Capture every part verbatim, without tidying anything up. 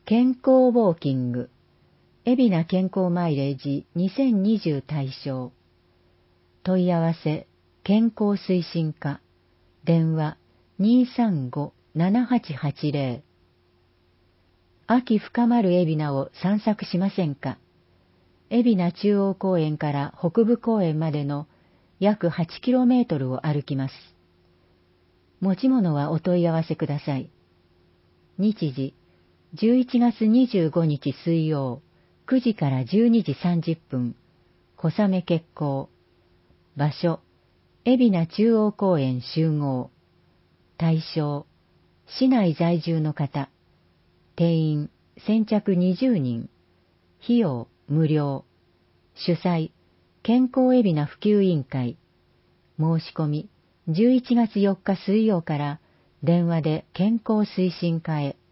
健康ウォーキング、海老名健康マイレージにせんにじゅう対象。問い合わせ、健康推進課、電話 にーさんご ななはちはちゼロ。秋深まる海老名を散策しませんか？海老名中央公園から北部公園までの約 はちキロメートル を歩きます。持ち物はお問い合わせください。日時、じゅういちがつにじゅうごにち水曜、くじからじゅうにじさんじゅっぷん、小雨決行。場所、海老名中央公園集合。対象、市内在住の方。定員、先着にじゅうにん。費用、無料。主催、健康海老名普及委員会。申し込み、じゅういちがつよっか水曜から電話で健康推進課へ。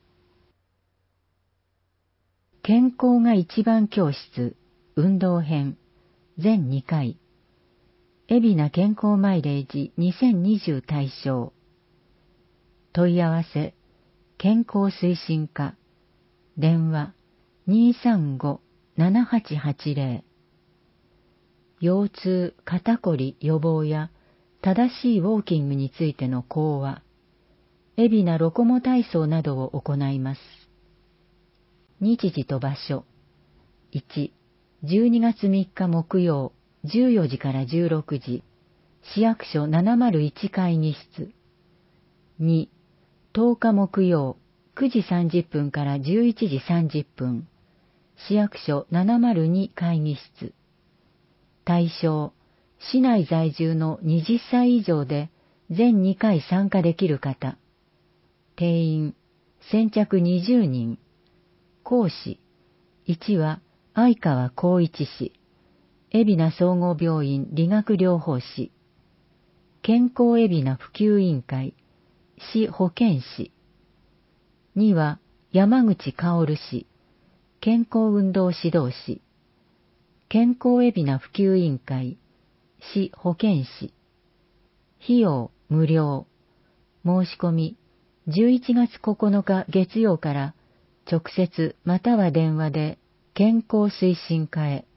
健康が一番教室、運動編、全にかい。海老名健康マイレージにせんにじゅう対象。問い合わせ、健康推進課、電話 にーさんご ななはちはちゼロ。腰痛、肩こり予防や正しいウォーキングについての講話、海老名ロコモ体操などを行います。日時と場所。いち、じゅうにがつみっか木曜、じゅうよじからじゅうろくじ、市役所ななまるいち会議室。に、とおか木曜、くじさんじゅっぷんからじゅういちじさんじゅっぷん、市役所ななまるに会議室。対象、市内在住のはたち以上で全にかい参加できる方。定員、先着にじゅうにん。講師、いちは相川光一氏、海老名総合病院理学療法士。健康海老名普及委員会、市保健師。には山口薫氏、健康運動指導士。健康海老名普及委員会、市保健師。費用無料。申し込み、じゅういちがつここのか月曜から直接または電話で健康推進課へ。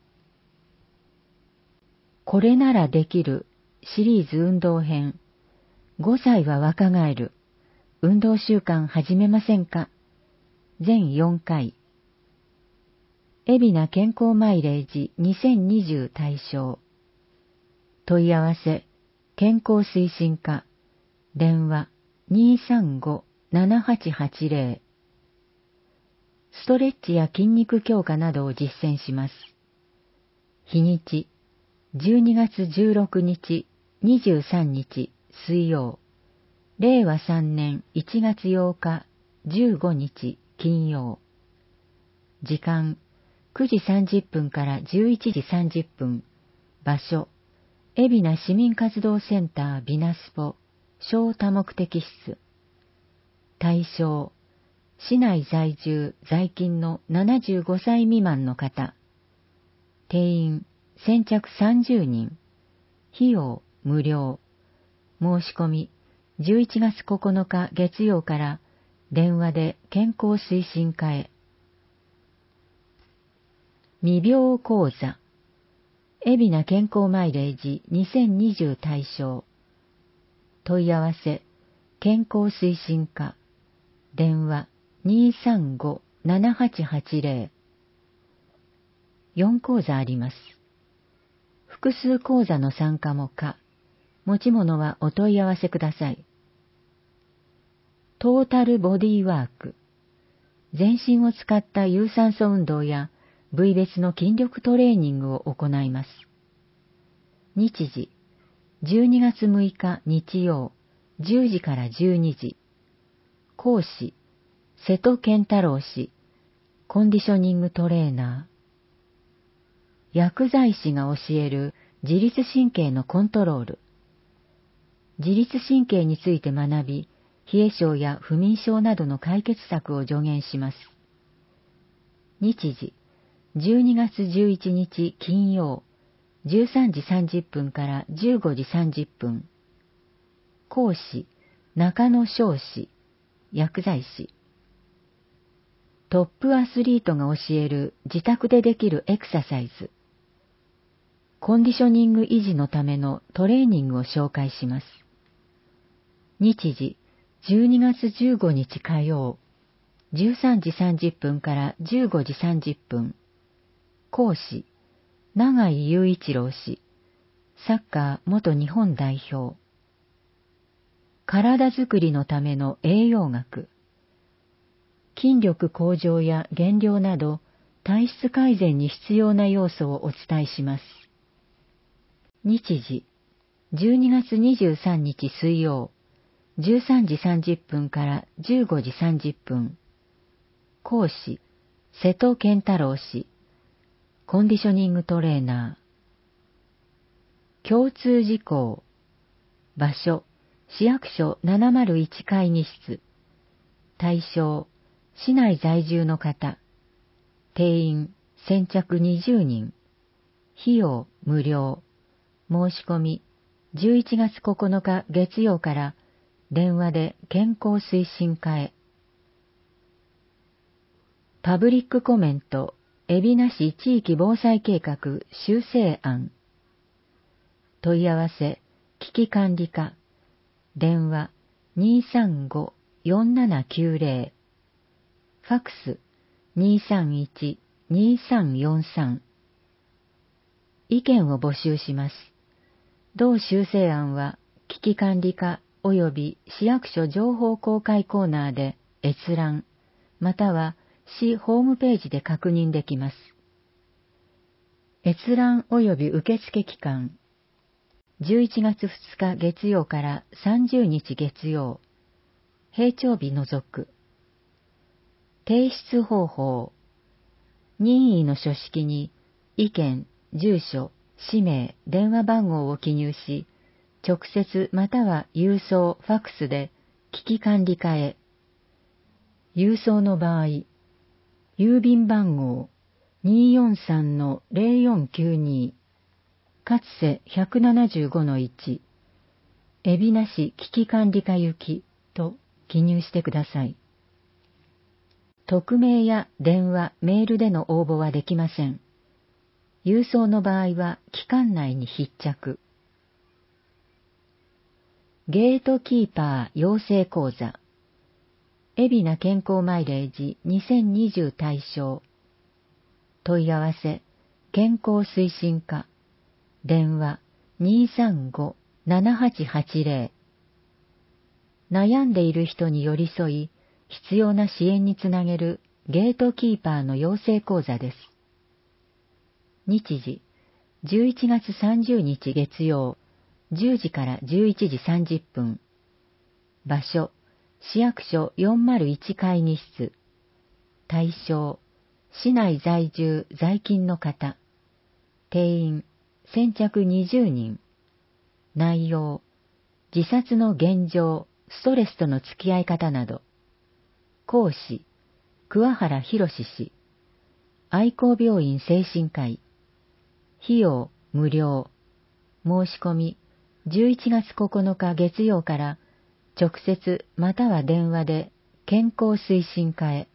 これならできるシリーズ運動編。ごさいは若返る。運動習慣始めませんか？全よんかい。海老名健康マイレージにせんにじゅう対象。問い合わせ、健康推進課、電話 にーさんご ななはちはちゼロ。ストレッチや筋肉強化などを実践します。日にち、じゅうにがつじゅうろくにち、にじゅうさんにち水曜、れいわさんねんいちがつようか、じゅうごにち金曜。時間、くじさんじゅっぷんからじゅういちじさんじゅっぷん。場所、海老名市民活動センタービナスポ小多目的室。対象、市内在住在勤のななじゅうごさい未満の方。定員、先着さんじゅうにん。費用無料。申し込み、じゅういちがつここのか月曜から電話で健康推進課へ。未病講座。海老名健康マイレージにせんにじゅう対象。問い合わせ、健康推進課、電話 にーさんご ななはちはちゼロ。よん講座あります。複数講座の参加も可。持ち物はお問い合わせください。トータルボディワーク。全身を使った有酸素運動や部位別の筋力トレーニングを行います。日時、じゅうにがつむいか日曜、じゅうじからじゅうにじ。講師、瀬戸健太郎氏、コンディショニングトレーナー。薬剤師が教える自律神経のコントロール。自律神経について学び、冷え症や不眠症などの解決策を助言します。日時、じゅうにがつじゅういちにち金曜、じゅうさんじさんじゅっぷんからじゅうごじさんじゅっぷん。講師、中野翔氏、薬剤師。 トップアスリートが教える自宅でできるエクササイズ。コンディショニング維持のためのトレーニングを紹介します。日時、じゅうにがつじゅうごにち火曜、じゅうさんじさんじゅっぷんからじゅうごじさんじゅっぷん。講師、永井雄一郎氏、サッカー元日本代表。体づくりのための栄養学。筋力向上や減量など体質改善に必要な要素をお伝えします。日時、じゅうにがつにじゅうさんにち水曜、じゅうさんじさんじゅっぷんからじゅうごじさんじゅっぷん。講師、瀬戸健太郎氏、コンディショニングトレーナー。共通事項。場所、市役所ななまるいち会議室。対象、市内在住の方。定員、先着にじゅうにん。費用、無料。申し込み、じゅういちがつここのか月曜から電話で健康推進課へ。パブリックコメント、海老名市地域防災計画修正案。問い合わせ、危機管理課。電話 にーさんごーよんななきゅうぜろ。ファックス にーさんいちにーさんよんさん。意見を募集します。同修正案は危機管理課及び市役所情報公開コーナーで閲覧、または市ホームページで確認できます。閲覧及び受付期間、じゅういちがつふつか月曜からさんじゅうにち月曜、平常日除く。提出方法、任意の書式に意見、住所、氏名、電話番号を記入し、直接または郵送、ファックスで危機管理課へ。郵送の場合、郵便番号 にーよんさんのぜろよんきゅうに、かつせ ひゃくななじゅうごのいち、海老名市危機管理課行きと記入してください。匿名や電話、メールでの応募はできません。郵送の場合は期間内に必着。ゲートキーパー養成講座。海老名健康マイレージにせんにじゅう対象。問い合わせ、健康推進課。電話 にーさんごーななはちはちぜろ。悩んでいる人に寄り添い、必要な支援につなげるゲートキーパーの養成講座です。日時、じゅういちがつさんじゅうにち月曜、じゅうじからじゅういちじさんじゅっぷん。場所、市役所よんまるいち会議室。対象、市内在住在勤の方。定員、先着にじゅうにん。内容、自殺の現状、ストレスとの付き合い方など。講師、桑原博氏。愛光病院精神科医。費用、無料。申し込み、じゅういちがつここのか月曜から直接または電話で健康推進課へ。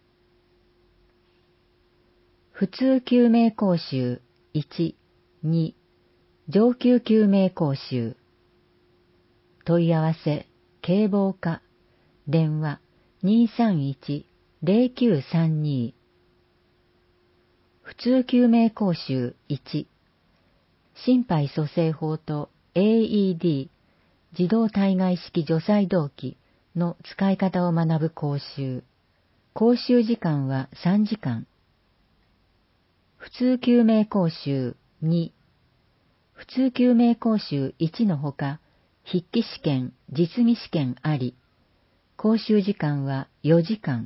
普通救命講習いち、に、上級救命講習。問い合わせ、警防課。電話 にーさんいちぜろきゅうさんに。普通救命講習いち、心肺蘇生法と エーイーディー 自動体外式除細動器の使い方を学ぶ講習。講習時間はさんじかん。普通救命講習に、普通救命講習いちのほか、筆記試験、実技試験あり。講習時間はよじかん。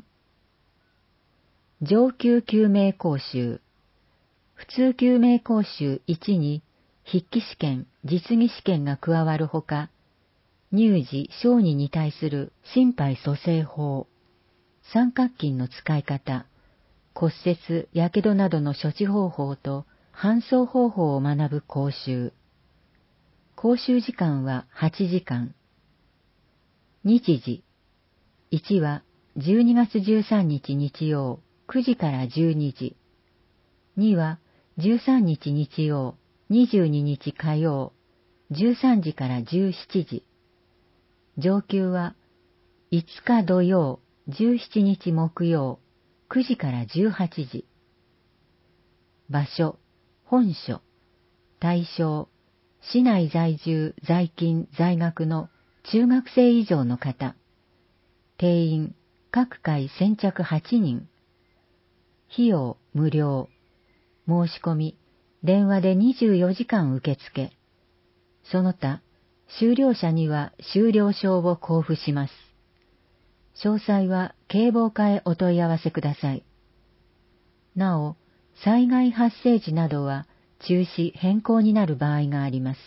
上級救命講習。普通救命講習いちに筆記試験、実技試験が加わるほか、乳児、小児に対する心肺蘇生法、三角筋の使い方、骨折、やけどなどの処置方法と搬送方法を学ぶ講習。講習時間ははちじかん。日時、いちはじゅうにがつじゅうさんにち日曜、 くじからじゅうにじ。にはじゅうさんにち日曜、にじゅうににち火曜、じゅうさんじからじゅうしちじ。上級はいつか土曜、じゅうしちにち木曜、くじからじゅうはちじ。場所、本所、対象、市内在住、在勤、在学の中学生以上の方。定員、各回先着はちにん。費用、無料。申し込み、電話でにじゅうよじかん受付。その他、修了者には修了証を交付します。詳細は警防課へお問い合わせください。なお、災害発生時などは中止変更になる場合があります。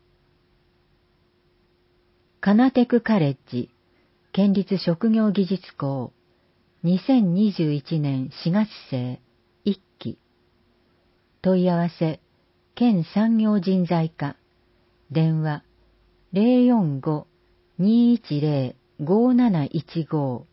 カナテクカレッジ、県立職業技術校、にせんにじゅういちねんしがつ生、いっき。問い合わせ、県産業人材課、電話、ゼロよんご にいちゼロ ごなないちご。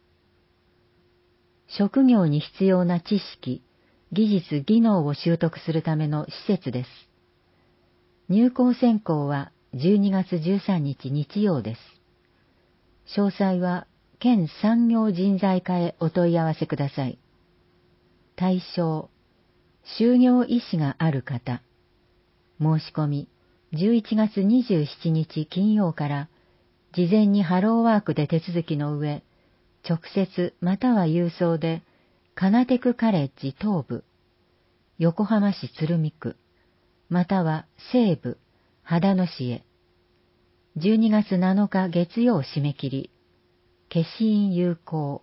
職業に必要な知識、技術、技能を習得するための施設です。入校選考はじゅうにがつじゅうさんにち日曜です。詳細は県産業人材課へお問い合わせください。対象、就業意思がある方。申し込み、じゅういちがつにじゅうしちにち金曜から事前にハローワークで手続きの上、直接または郵送でカナテクカレッジ東部、横浜市鶴見区、または西部、秦野市へ。じゅうにがつなのか月曜締め切り。消印有効。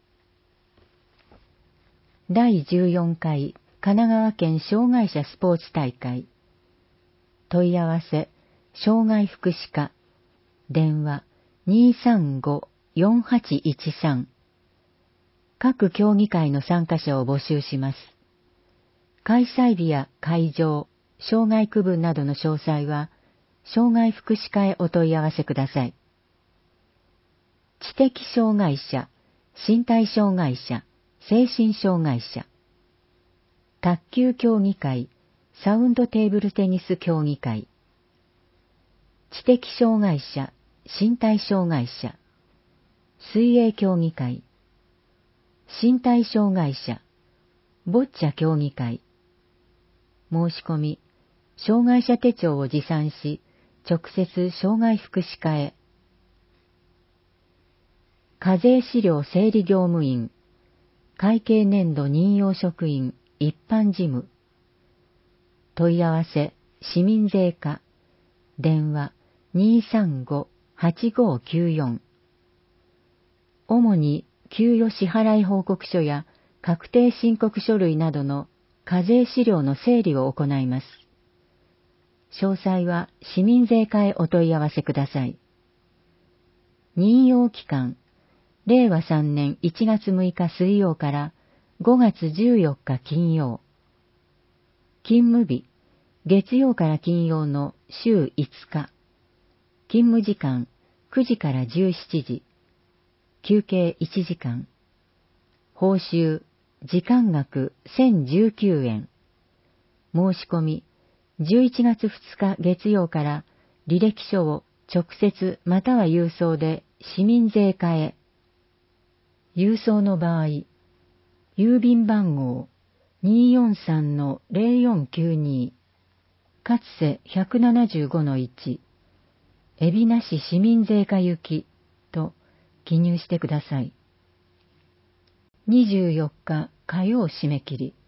だいじゅうよんかい神奈川県障害者スポーツ大会。問い合わせ、障害福祉課。電話 にーさんご よんはちいちさん。各競技会の参加者を募集します。開催日や会場、障害区分などの詳細は、障害福祉課へお問い合わせください。知的障害者、身体障害者、精神障害者。卓球競技会、サウンドテーブルテニス競技会。知的障害者、身体障害者。水泳競技会。身体障害者、ボッチャ競技会。申し込み、障害者手帳を持参し、直接障害福祉課へ。課税資料整理業務員、会計年度任用職員、一般事務。問い合わせ、市民税課。電話 にーさんご はちごきゅうよん。主に、給与支払い報告書や確定申告書類などの課税資料の整理を行います。詳細は市民税課へお問い合わせください。任用期間、れいわさんねんいちがつむいか水曜からごがつじゅうよっか金曜。勤務日、月曜から金曜の週いつか。勤務時間、くじからじゅうしちじ。休憩いちじかん。報酬、時間額せんじゅうきゅうえん。申し込み、じゅういちがつふつか月曜から履歴書を直接または郵送で市民税課へ。郵送の場合、郵便番号 にーよんさんのゼロよんきゅうに、かつせ ひゃくななじゅうごのいち、海老名市市民税課行きと記入してください。にじゅうよっか火曜締め切り。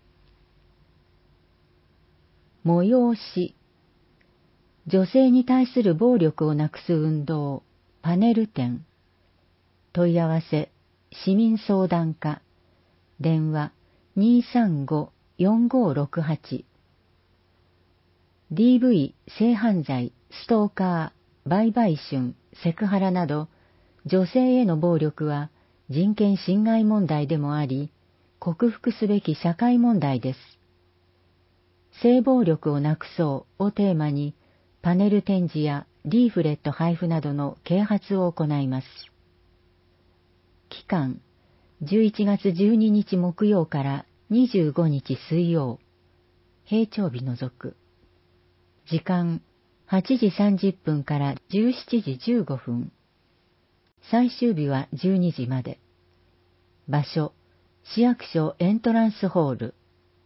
催し。女性に対する暴力をなくす運動、パネル展。問い合わせ、市民相談課。電話 にーさんご よんごろくはち。ディーブイ、性犯罪、ストーカー、売買春、セクハラなど、女性への暴力は人権侵害問題でもあり、克服すべき社会問題です。性暴力をなくそうをテーマに、パネル展示やリーフレット配布などの啓発を行います。期間、 じゅういちがつじゅうににち木曜からにじゅうごにち水曜、平長日除く。時間、はちじさんじゅっぷんからじゅうしちじじゅうごふん。最終日はじゅうにじまで。場所、市役所エントランスホール。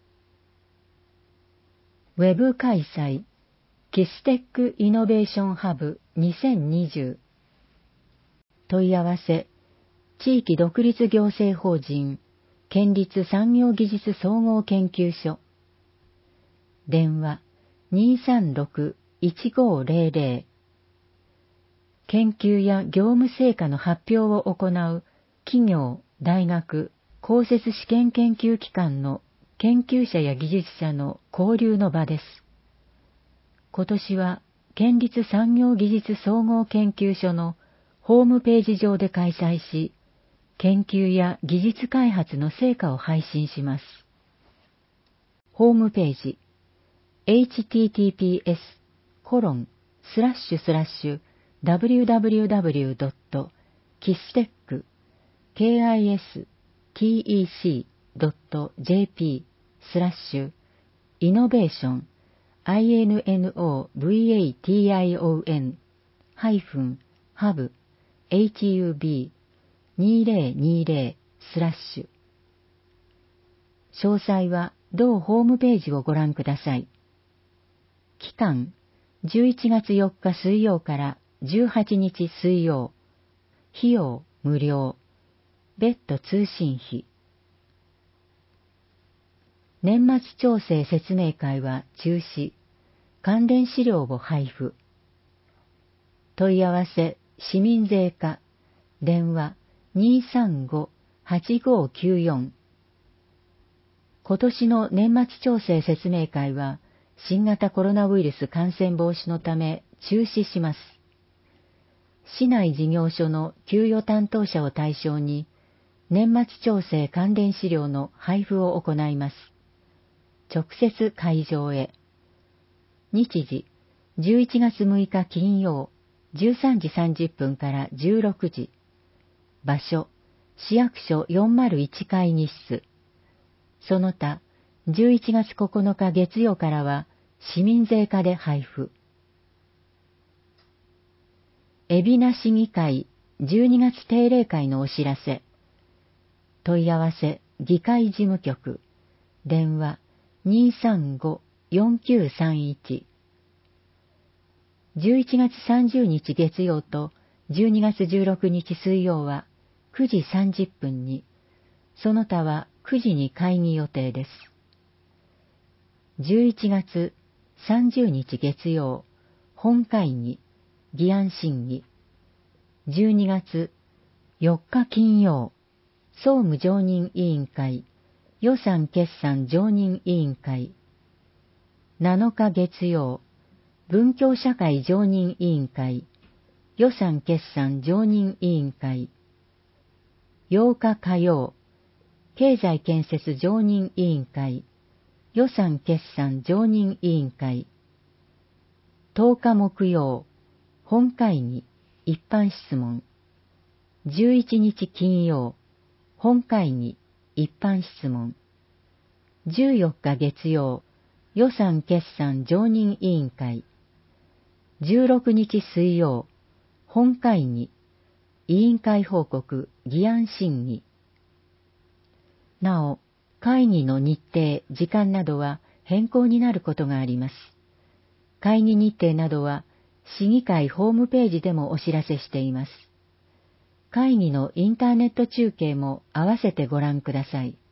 ウェブ開催、キステックイノベーションハブにせんにじゅう。問い合わせ、地域独立行政法人、県立産業技術総合研究所。電話、にさんろく いちごぜろぜろ。研究や業務成果の発表を行う企業、大学、公設試験研究機関の研究者や技術者の交流の場です。今年は県立産業技術総合研究所のホームページ上で開催し、研究や技術開発の成果を配信します。ホームページ エイチティーティーピーエス コロン スラッシュスラッシュ ダブリューダブリューダブリュー ドット キステック ケーアイエスティーイーシー ドット ジェーピー スラッシュイノベーション イノベーション ハイフンハブ エイチユービーにせんにじゅう スラッシュ。詳細は同ホームページをご覧ください。期間、じゅういちがつよっか水曜からじゅうはちにち水曜。費用無料。別途通信費。年末調整説明会は中止。関連資料を配布。問い合わせ、市民税課。電話にさんご はちごきゅうよん。今年の年末調整説明会は新型コロナウイルス感染防止のため中止します。市内事業所の給与担当者を対象に年末調整関連資料の配布を行います。直接会場へ。日時、じゅういちがつむいか金曜、じゅうさんじさんじゅっぷんからじゅうろくじ。場所、市役所よんまるいちかいぎ室。その他、じゅういちがつここのか月曜からは市民税課で配布。海老名市議会じゅうにがつ定例会のお知らせ。問い合わせ、議会事務局。電話にさんご よんきゅうさんいち。じゅういちがつさんじゅうにち月曜とじゅうにがつじゅうろくにち水曜はくじさんじゅっぷんに、その他はくじに会議予定です。じゅういちがつさんじゅうにち月曜、本会議、議案審議。じゅうにがつよっか金曜、総務常任委員会、予算決算常任委員会。なのか月曜、文教社会常任委員会、予算決算常任委員会。ようか火曜、経済建設常任委員会、予算決算常任委員会。とおか木曜、本会議、一般質問。じゅういちにち金曜、本会議、一般質問。じゅうよっか月曜、予算決算常任委員会。じゅうろくにち水曜、本会議、委員会報告、議案審議。なお、会議の日程、時間などは変更になることがあります。会議日程などは、市議会ホームページでもお知らせしています。会議のインターネット中継も合わせてご覧ください。